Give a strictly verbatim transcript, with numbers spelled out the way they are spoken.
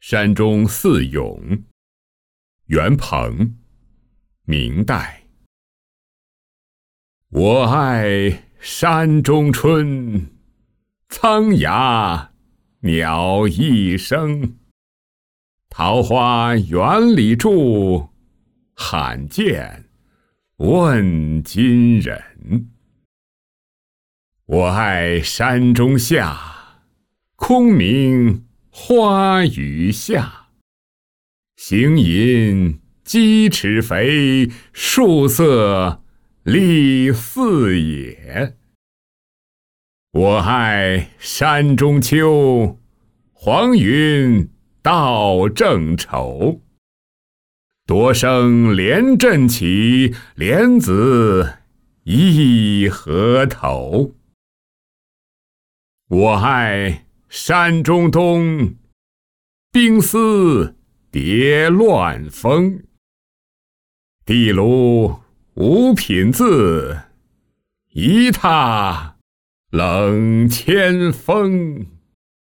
山中四咏，袁鹏，明代。我爱山中春，苍鸦鸟一声。桃花源里住，罕见问今人。我爱山中下，空明花雨下。行吟鸡翅肥，树色立四野。我爱山中秋，黄云到正愁。多生莲阵起，莲子一河头。我爱山中冬，冰丝叠乱风。地炉无品字，一榻冷千风。